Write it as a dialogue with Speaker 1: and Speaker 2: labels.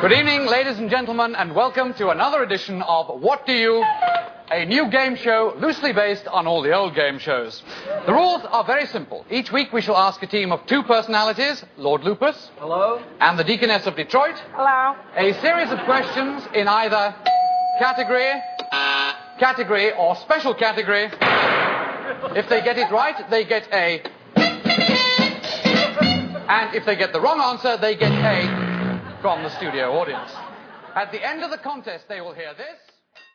Speaker 1: Good evening, ladies and gentlemen, and welcome to another edition of What Do You? A new game show loosely based on all the old game shows. The rules are very simple. Each week we shall ask a team of two personalities, Lord Lupus. Hello. And the Deaconess of Detroit.
Speaker 2: Hello.
Speaker 1: A series of questions in either category, or special category. If they get it right, they get A. And if they get the wrong answer, they get A from the studio audience. At the end of the contest, they will hear this.